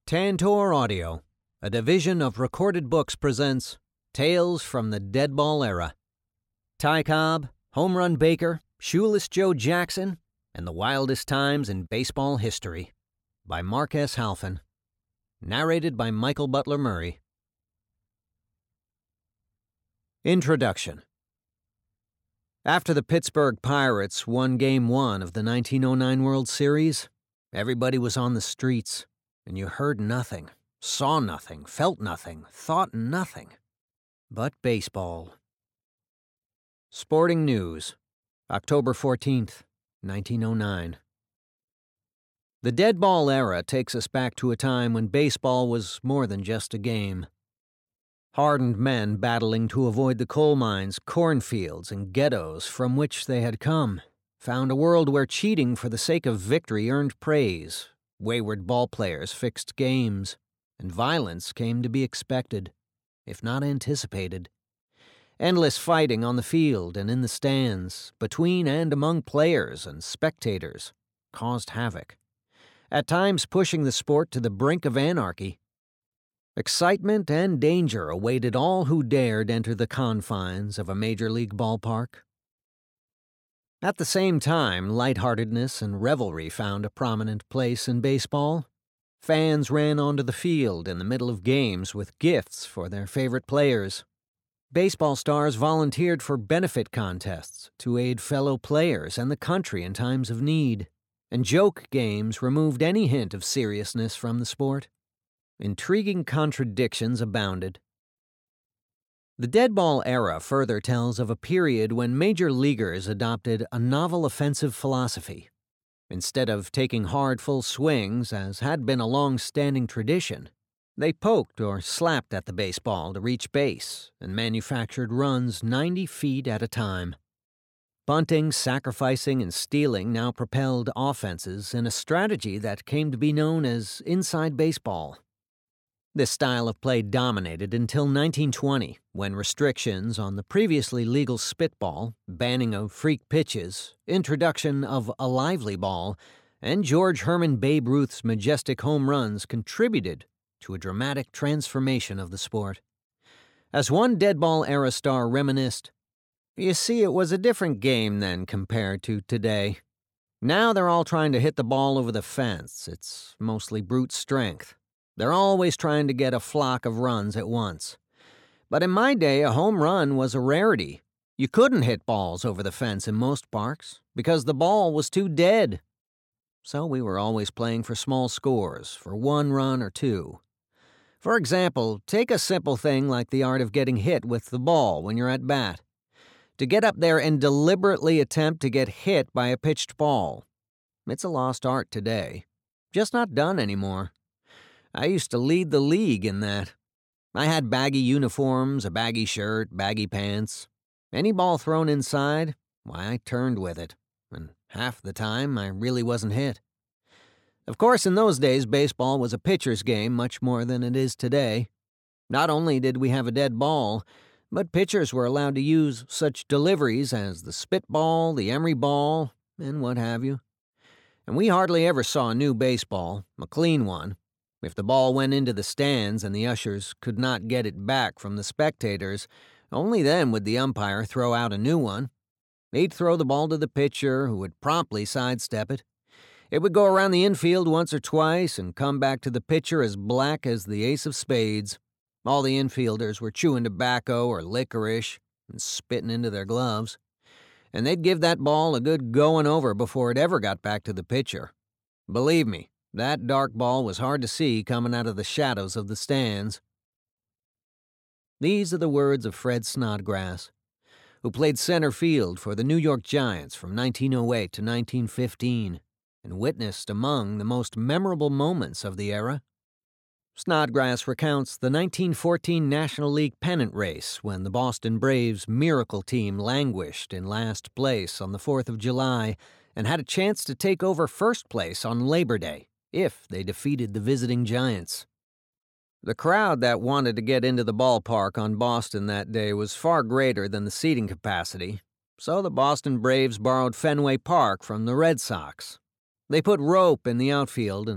Tantor Audio, a division of Recorded Books, presents Tales from the Dead Ball Era. Ty Cobb, Home Run Baker, Shoeless Joe Jackson, and the Wildest Times in Baseball History by Mark S. Halfin. Narrated by Michael Butler Murray. Introduction. After the Pittsburgh Pirates won Game 1 of the 1909 World Series, everybody was on the streets. And you heard nothing, saw nothing, felt nothing, thought nothing but baseball. Sporting News, October 14th, 1909. The dead ball era takes us back to a time when baseball was more than just a game. Hardened men battling to avoid the coal mines, cornfields, and ghettos from which they had come found a world where cheating for the sake of victory earned praise. Wayward ballplayers fixed games, and violence came to be expected, if not anticipated. Endless fighting on the field and in the stands, between and among players and spectators, caused havoc, at times pushing the sport to the brink of anarchy. Excitement and danger awaited all who dared enter the confines of a major league ballpark. At the same time, lightheartedness and revelry found a prominent place in baseball. Fans ran onto the field in the middle of games with gifts for their favorite players. Baseball stars volunteered for benefit contests to aid fellow players and the country in times of need, and joke games removed any hint of seriousness from the sport. Intriguing contradictions abounded. The dead ball era further tells of a period when major leaguers adopted a novel offensive philosophy. Instead of taking hard full swings, as had been a long-standing tradition, they poked or slapped at the baseball to reach base and manufactured runs 90 feet at a time. Bunting, sacrificing, and stealing now propelled offenses in a strategy that came to be known as inside baseball. This style of play dominated until 1920, when restrictions on the previously legal spitball, banning of freak pitches, introduction of a lively ball, and George Herman Babe Ruth's majestic home runs contributed to a dramatic transformation of the sport. As one dead ball era star reminisced, "You see, it was a different game then compared to today. Now they're all trying to hit the ball over the fence. It's mostly brute strength. They're always trying to get a flock of runs at once. But in my day, a home run was a rarity. You couldn't hit balls over the fence in most parks because the ball was too dead. So we were always playing for small scores, for one run or two. For example, take a simple thing like the art of getting hit with the ball when you're at bat. To get up there and deliberately attempt to get hit by a pitched ball. It's a lost art today. Just not done anymore. I used to lead the league in that. I had baggy uniforms, a baggy shirt, baggy pants. Any ball thrown inside, why, I turned with it. And half the time, I really wasn't hit. Of course, in those days, baseball was a pitcher's game much more than it is today. Not only did we have a dead ball, but pitchers were allowed to use such deliveries as the spitball, the emery ball, and what have you. And we hardly ever saw a new baseball, a clean one. If the ball went into the stands and the ushers could not get it back from the spectators, only then would the umpire throw out a new one. He'd throw the ball to the pitcher, who would promptly sidestep it. It would go around the infield once or twice and come back to the pitcher as black as the ace of spades. All the infielders were chewing tobacco or licorice and spitting into their gloves. And they'd give that ball a good going over before it ever got back to the pitcher. Believe me, that dark ball was hard to see coming out of the shadows of the stands. These are the words of Fred Snodgrass, who played center field for the New York Giants from 1908 to 1915 and witnessed among the most memorable moments of the era. Snodgrass recounts the 1914 National League pennant race when the Boston Braves' miracle team languished in last place on the 4th of July and had a chance to take over first place on Labor Day if they defeated the visiting Giants. The crowd that wanted to get into the ballpark on Boston that day was far greater than the seating capacity, so the Boston Braves borrowed Fenway Park from the Red Sox. They put rope in the outfield and